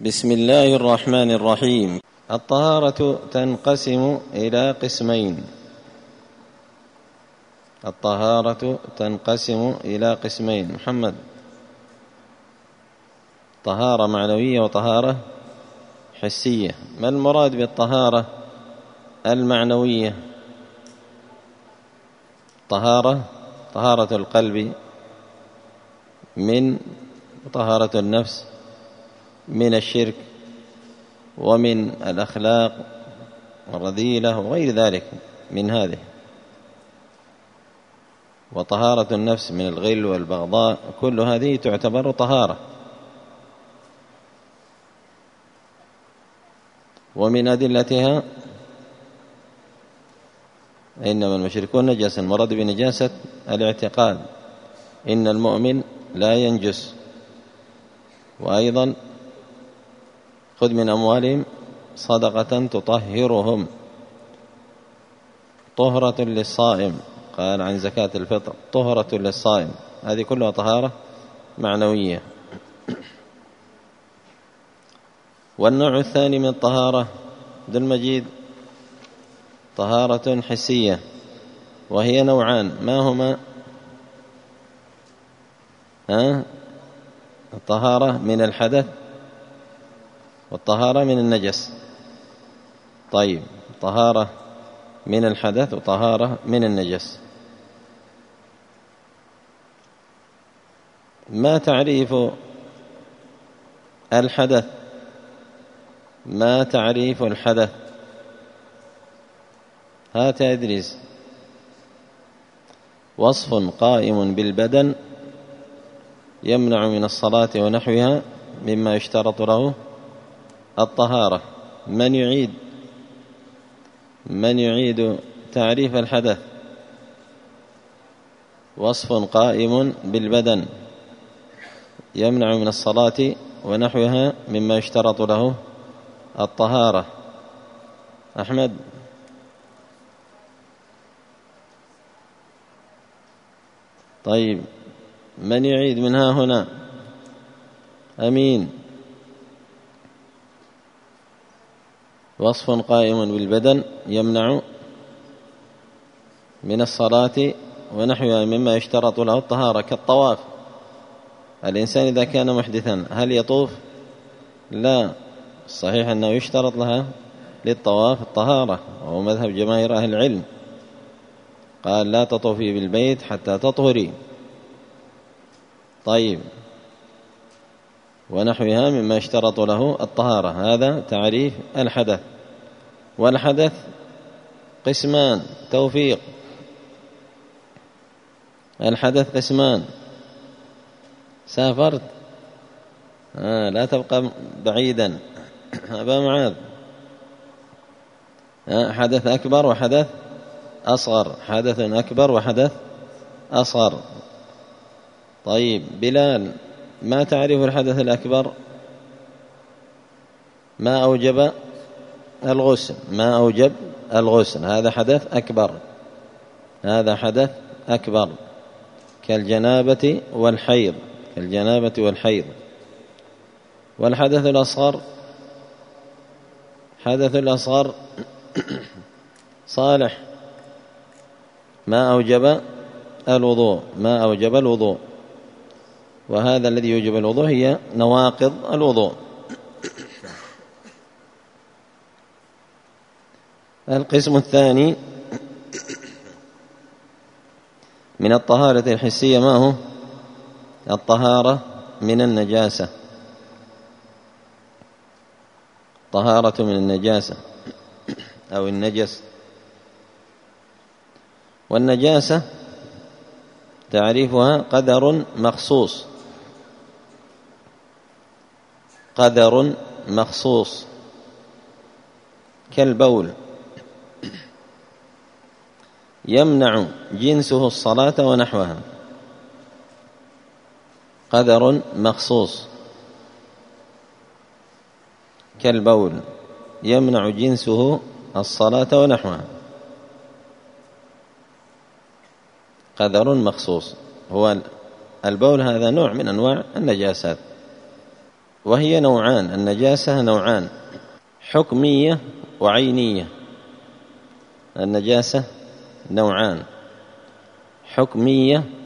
بسم الله الرحمن الرحيم. الطهارة تنقسم إلى قسمين. الطهارة تنقسم إلى قسمين. محمد، طهارة معنوية وطهارة حسية. ما المراد بالطهارة المعنوية؟ طهارة القلب من طهارة النفس من الشرك ومن الأخلاق الرذيلة وغير ذلك من هذه، وطهارة النفس من الغل والبغضاء، كل هذه تعتبر طهارة. ومن أدلتها إنما المشركون نجس، المراد بنجاسة الاعتقاد، إن المؤمن لا ينجس. وأيضا خذ من أموالهم صدقة تطهرهم، طهرة للصائم، قال عن زكاة الفطر طهرة للصائم، هذه كلها طهارة معنوية. والنوع الثاني من الطهارة عبد المجيد طهارة حسية، وهي نوعان، ما هما؟ الطهارة من الحدث والطهارة من النجس. طيب، طهارة من الحدث وطهارة من النجس. ما تعريف الحدث؟ ما تعريف الحدث؟ هات يا إدريس. وصف قائم بالبدن يمنع من الصلاة ونحوها مما يشترط له الطهارة. من يعيد تعريف الحدث؟ وصف قائم بالبدن يمنع من الصلاة ونحوها مما يشترط له الطهارة. أحمد. طيب، من يعيد منها هنا؟ أمين. وصف قائم بالبدن يمنع من الصلاة ونحوها مما يشترط له الطهارة، كالطواف. الإنسان إذا كان محدثا هل يطوف؟ لا، الصحيح أنه يشترط لها للطواف الطهارة، وهو مذهب جماهير أهل العلم، قال لا تطوفي بالبيت حتى تطهري. طيب، ونحوها مما يشترط له الطهارة، هذا تعريف الحدث. والحدث قسمان، توفيق. الحدث قسمان. سافرت؟ لا تبقى بعيدا أبا معاذ. حدث أكبر وحدث أصغر، حدث أكبر وحدث أصغر. طيب بلال، ما تعرف الحدث الأكبر؟ ما أوجب الغسل، ما أوجب الغسل، هذا حدث أكبر، هذا حدث أكبر، كالجنابة والحيض، كالجنابة والحيض. والحدث الأصغر، حدث الأصغر صالح، ما أوجب الوضوء، ما أوجب الوضوء، وهذا الذي يوجب الوضوء هي نواقض الوضوء. القسم الثاني من الطهارة الحسية ما هو؟ الطهارة من النجاسة، طهارة من النجاسة أو النجس. والنجاسة تعريفها قدر مخصوص، قدر مخصوص، كالبول يمنع جنسه الصلاة ونحوها، قدر مخصوص، كالبول يمنع جنسه الصلاة ونحوها، قدر مخصوص. هو البول هذا نوع من أنواع النجاسات. وهي نوعان، النجاسة نوعان، حكمية وعينية. النجاسة نوعان، حكمية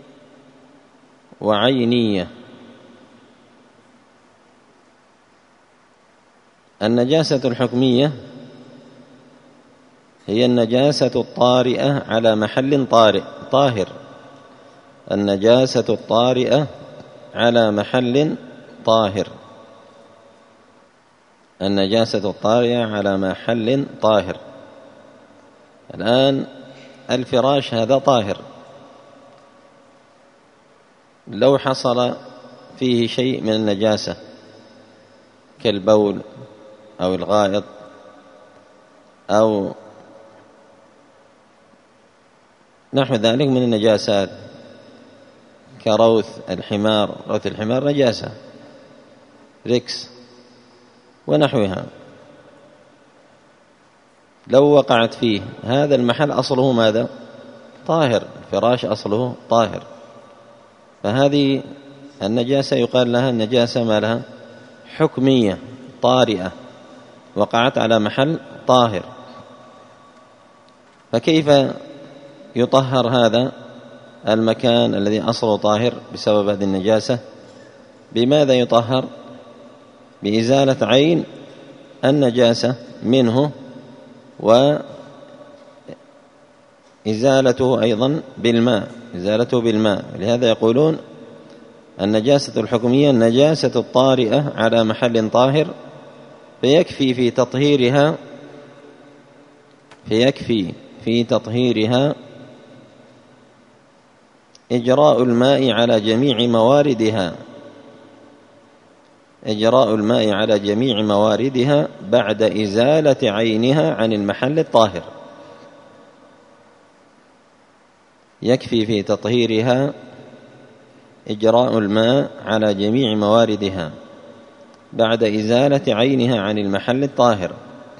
وعينية. النجاسة الحكمية هي النجاسة الطارئة على محل طاهر. النجاسة الطارئة على محل طاهر. النجاسة الطارئة على محل طاهر. الآن الفراش هذا طاهر، لو حصل فيه شيء من النجاسة كالبول أو الغائط أو نحو ذلك من النجاسات كروث الحمار، روث الحمار نجاسة، ركس ونحوها، لو وقعت فيه هذا المحل أصله ماذا؟ طاهر، الفراش أصله طاهر، فهذه النجاسة يقال لها النجاسة ما لها؟ حكمية طارئة وقعت على محل طاهر. فكيف يطهر هذا المكان الذي أصله طاهر بسبب هذه النجاسة؟ بماذا يطهر؟ بإزالة عين النجاسة منه، وإزالته أيضا بالماء، إزالته بالماء. لهذا يقولون النجاسة الحكمية النجاسة الطارئة على محل طاهر، فيكفي في تطهيرها إجراء الماء على جميع مواردها، إجراء الماء على جميع مواردها بعد إزالة عينها عن المحل الطاهر. يكفي في تطهيرها إجراء الماء على جميع مواردها بعد إزالة عينها عن المحل الطاهر.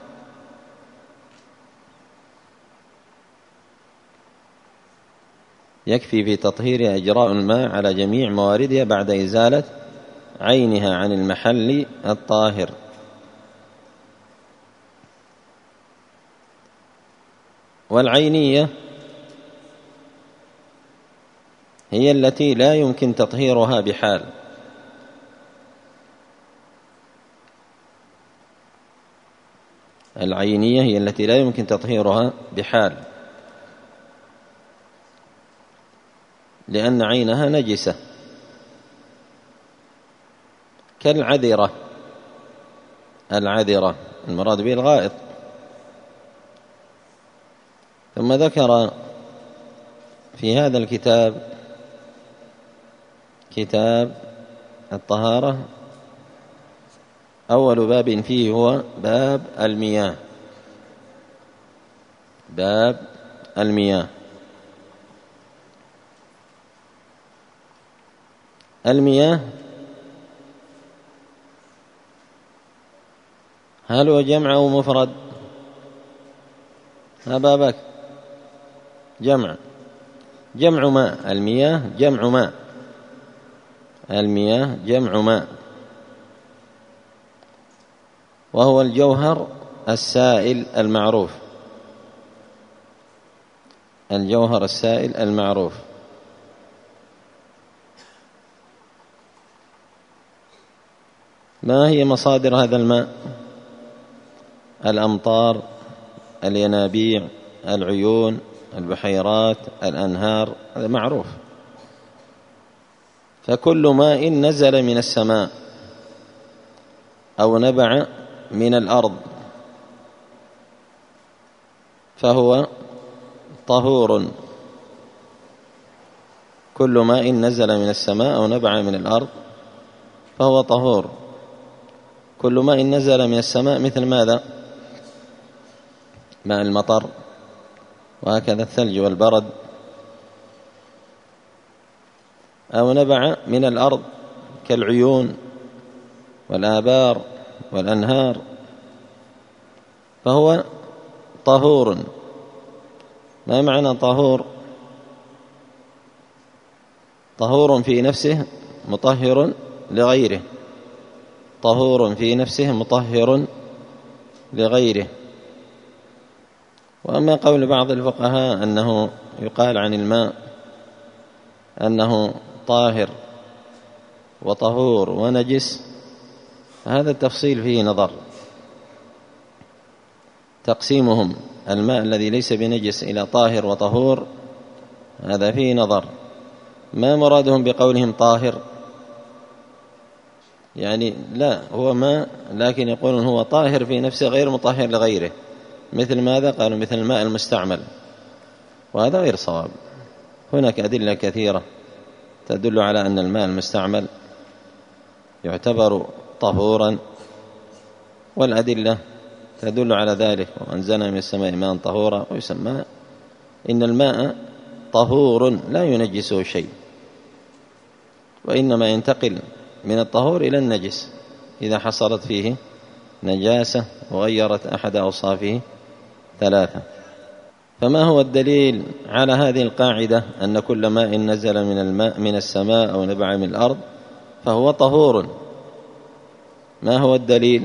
يكفي في تطهيرها إجراء الماء على جميع مواردها بعد إزالة عينها عن المحل الطاهر. والعينية هي التي لا يمكن تطهيرها بحال، العينية هي التي لا يمكن تطهيرها بحال، لأن عينها نجسة، كالعذرة، العذرة المراد به الغائط. ثم ذكر في هذا الكتاب، كتاب الطهارة، أول باب فيه هو باب المياه، باب المياه. المياه هل هو جمع أو مفرد؟ بابك جمع ماء، المياه جمع ماء، المياه جمع ماء، وهو الجوهر السائل المعروف، الجوهر السائل المعروف. ما هي مصادر هذا الماء؟ الأمطار، الينابيع، العيون، البحيرات، الأنهار، هذا معروف. فكل ماء نزل من السماء أو نبع من الأرض فهو طهور. كل ماء نزل من السماء أو نبع من الأرض فهو طهور. كل ماء نزل من السماء مثل ماذا؟ ماء المطر، وهكذا الثلج والبرد. أو نبع من الأرض كالعيون والآبار والأنهار فهو طهور. ما معنى طهور؟ طهور في نفسه، مطهر لغيره. طهور في نفسه مطهر لغيره. وأما قول بعض الفقهاء أنه يقال عن الماء أنه طاهر وطهور ونجس، هذا التفصيل فيه نظر. تقسيمهم الماء الذي ليس بنجس إلى طاهر وطهور هذا فيه نظر. ما مرادهم بقولهم طاهر؟ يعني لا، هو ماء لكن يقولون هو طاهر في نفسه غير مطهر لغيره. مثل ماذا؟ قالوا مثل الماء المستعمل، وهذا غير صواب. هناك أدلة كثيرة تدل على أن الماء المستعمل يعتبر طهورا، والأدلة تدل على ذلك. وأنزلنا من السماء ماء طهورا، ويسمى إن الماء طهور لا ينجسه شيء، وإنما ينتقل من الطهور إلى النجس إذا حصلت فيه نجاسة وغيرت أحد أوصافه ثلاثة. فما هو الدليل على هذه القاعدة أن كل ماء نزل من السماء أو نبع من الأرض فهو طهور؟ ما هو الدليل؟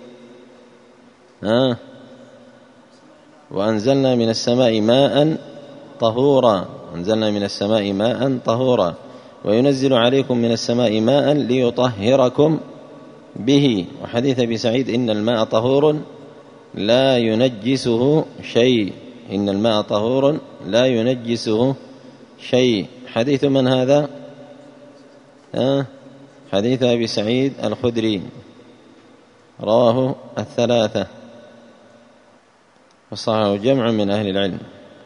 وأنزلنا من السماء ماء طهورا، أنزلنا من السماء ماء طهورا، وينزل عليكم من السماء ماء ليطهركم به. وحديث أبي سعيد إن الماء طهور لا ينجسه شيء، إن الماء طهور لا ينجسه شيء. حديث من هذا؟ حديث أبي سعيد الخدري، رواه الثلاثة وصححه جمع من أهل العلم.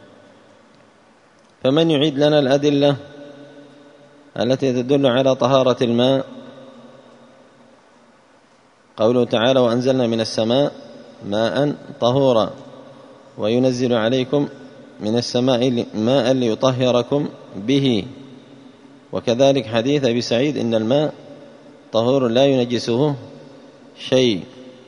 فمن يعيد لنا الأدلة التي تدل على طهارة الماء؟ قوله تعالى وأنزلنا من السماء ماء طهورا وينزل عليكم من السماء ماء ليطهركم به. وكذلك حديث أبي سعيد إن الماء طهور لا ينجسه شيء.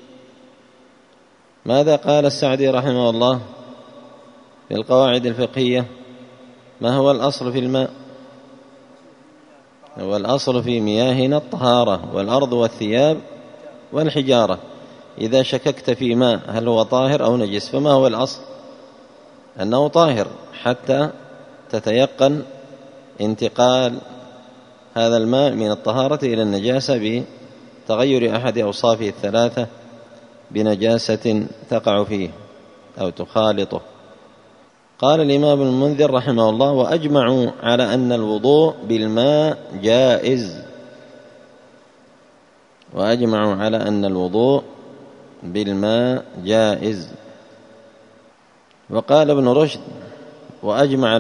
ماذا قال السعدي رحمه الله في القواعد الفقهية؟ ما هو الأصل في الماء؟ هو الأصل في مياهنا الطهارة، والأرض والثياب والحجارة. إذا شككت في ماء هل هو طاهر أو نجس، فما هو الأصل؟ أنه طاهر حتى تتيقن انتقال هذا الماء من الطهارة إلى النجاسة بتغير أحد أوصافه الثلاثة بنجاسة تقع فيه أو تخالطه. قال الإمام ابن المنذر رحمه الله وأجمعوا على أن الوضوء بالماء جائز، وأجمعوا على أن الوضوء بالماء جائز. وقال ابن رشد وأجمع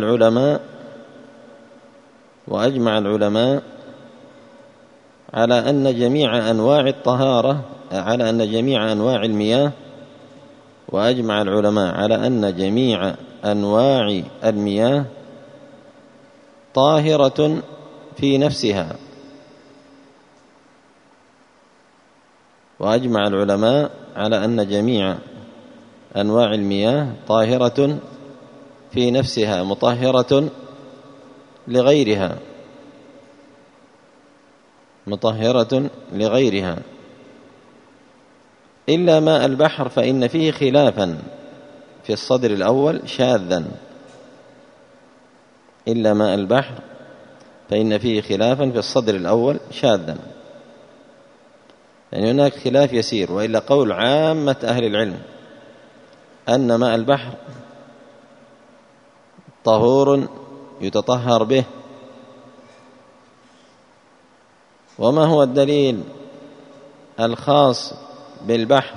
العلماء على أن جميع أنواع الطهارة، على أن جميع أنواع المياه، وأجمع العلماء على أن جميع أنواع المياه طاهرة في نفسها. وأجمع العلماء على أن جميع أنواع المياه طاهرة في نفسها مطهرة لغيرها، مطهرة لغيرها، إلا ماء البحر فإن فيه خلافا في الصدر الأول شاذا. إلا ماء البحر فإن فيه خلافا في الصدر الأول شاذا، يعني هناك خلاف يسير. وإلا قول عامة أهل العلم أن ماء البحر طهور يتطهر به. وما هو الدليل الخاص بالبحر؟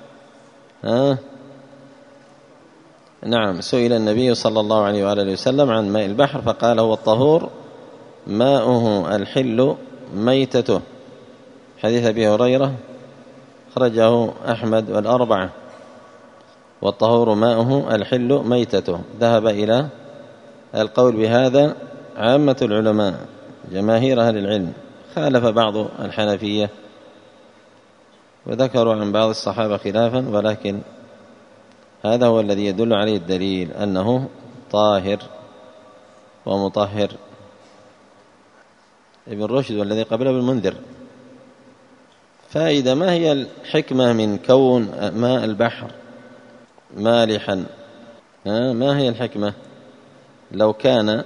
نعم، سئل النبي صلى الله عليه وآله وسلم عن ماء البحر فقال هو الطهور ماؤه الحل ميتته. حديث أبي هريرة خرجه أحمد والأربعة. والطهور ماؤه الحل ميتته. ذهب إلى القول بهذا عامة العلماء جماهير أهل العلم، خالف بعض الحنفية وذكروا عن بعض الصحابة خلافا، ولكن هذا هو الذي يدل عليه الدليل أنه طاهر ومطهر. ابن رشد والذي قبله ابن المنذر فائدة: ما هي الحكمة من كون ماء البحر مالحا؟ ما هي الحكمة؟ لو كان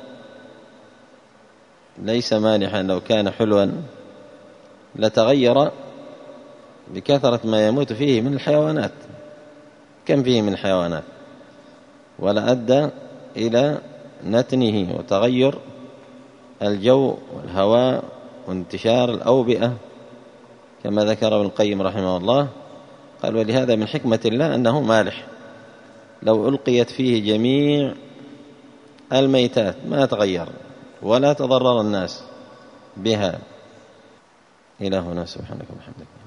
ليس مالحا، لو كان حلوا لتغير بكثرة ما يموت فيه من الحيوانات، كم فيه من الحيوانات، ولأدى إلى نتنه وتغير الجو والهواء وانتشار الأوبئة كما ذكر ابن القيم رحمه الله. قال: ولهذا من حكمة الله أنه مالح، لو ألقيت فيه جميع الميتات ما تغير ولا تضرر الناس بها. إلى هنا، سبحانك وبحمدك.